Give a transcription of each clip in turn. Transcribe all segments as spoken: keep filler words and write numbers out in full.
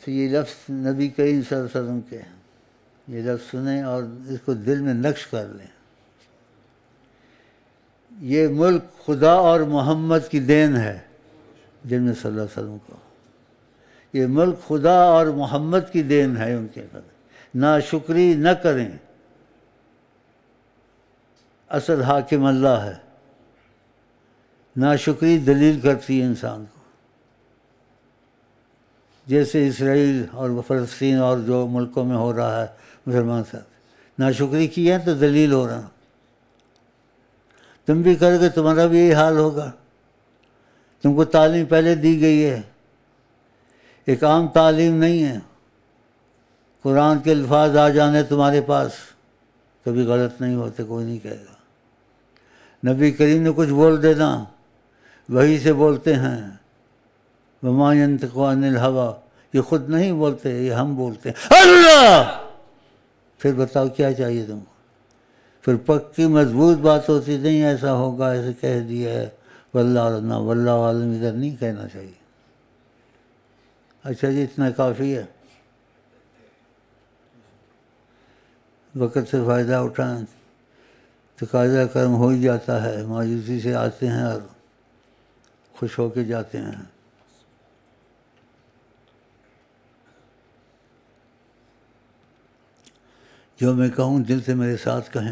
تو یہ لفظ نبی کریم صلی اللہ علیہ وسلم کے ہیں، یہ لفظ سنیں اور اس کو دل میں نقش کر لیں۔ یہ ملک خدا اور محمد کی دین ہے، جن میں صلی اللہ علیہ وسلم کو، یہ ملک خدا اور محمد کی دین ہے ان کے قدر، ناشکری نہ کریں، اصل حاکم اللہ ہے، ناشکری دلیل کرتی ہے انسان کو، جیسے اسرائیل اور فلسطین اور جو ملکوں میں ہو رہا ہے مسلمان صاحب، ناشکری کی ہے تو دلیل ہو رہا، تم بھی کرو گے تمہارا بھی یہی حال ہوگا۔ تم کو تعلیم پہلے دی گئی ہے، ایک عام تعلیم نہیں ہے، قرآن کے الفاظ آ جانے تمہارے پاس کبھی غلط نہیں ہوتے، کوئی نہیں کہے گا۔ نبی کریم نے کچھ بول دینا، وحی سے بولتے ہیں، وما ينطق عن الهوى، یہ خود نہیں بولتے، یہ ہم بولتے ہیں، اللہ۔ پھر بتاؤ کیا چاہیے تم کو؟ پھر پکی مضبوط بات ہوتی، نہیں ایسا ہوگا، ایسے کہہ دیا ہے، واللہ نہ واللہ عالم، ادھر نہیں کہنا چاہیے۔ اچھا جی اتنا کافی ہے، وقت سے فائدہ اٹھائیں، تقاضا کرم ہو ہی جاتا ہے، مایوسی سے آتے ہیں اور خوش ہو کے جاتے ہیں۔ جو میں کہوں دل سے میرے ساتھ کہیں،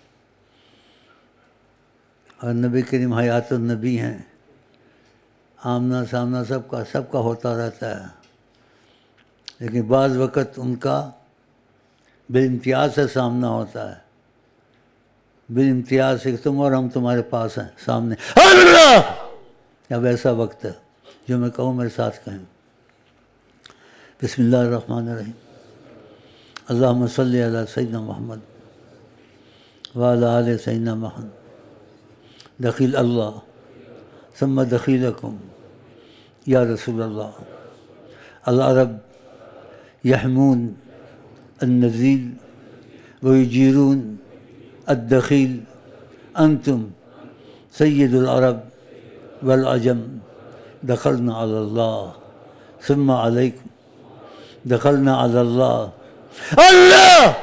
اور نبی کریم حیات النبی ہیں، آمنا سامنا سب کا سب کا ہوتا رہتا ہے، لیکن بعض وقت ان کا بالامتیاز سے سامنا ہوتا ہے، بالامتیاز سے تم اور ہم تمہارے پاس ہیں سامنے، اللہ! اب ایسا وقت ہے، جو میں کہوں میرے ساتھ کہیں، بسم اللہ الرحمن الرحیم، اللہم صلی علی سیدنا محمد وعلی آل سیدنا محمد، دخیل اللہ ثم دخیلکم یا رسول اللہ، العرب یحمون النزیل ویجیرون الدخیل، انتم سید العرب والعجم، دخلنا علی اللہ ثم علیکم، دخلنا علی اللہ اللہ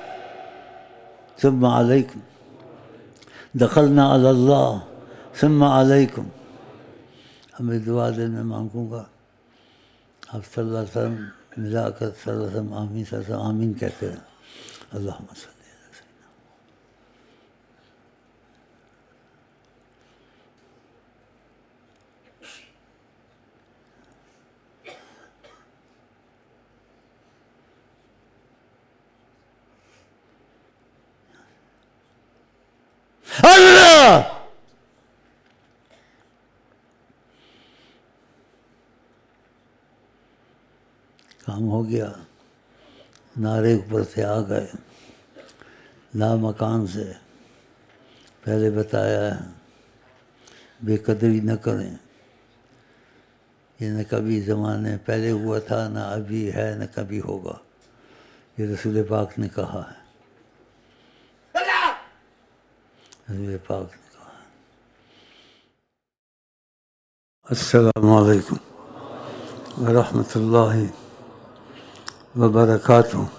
ثم علیکم، دخلنا علی اللہ ثم علیکم۔ اب میں دعا دل میں مانگوں گا، آپ صلی اللہ علیہ وسلم ملا کر صلی اللہ علیہ وسلم آمین صلی اللہ علیہ وسلم آمین کہتے ہیں، اللہم صلی علی سیدنا۔ اللہ کام ہو گیا، نعرے اوپر سے آ گئے، لا مکان سے پہلے بتایا ہے، بے قدری نہ کریں، یہ نہ کبھی زمانے پہلے ہوا تھا، نہ ابھی ہے، نہ کبھی ہوگا، یہ رسول پاک نے کہا ہے، رسول پاک نے کہا ہے۔ السلام علیکم ورحمۃ اللہ وبرکاتہ۔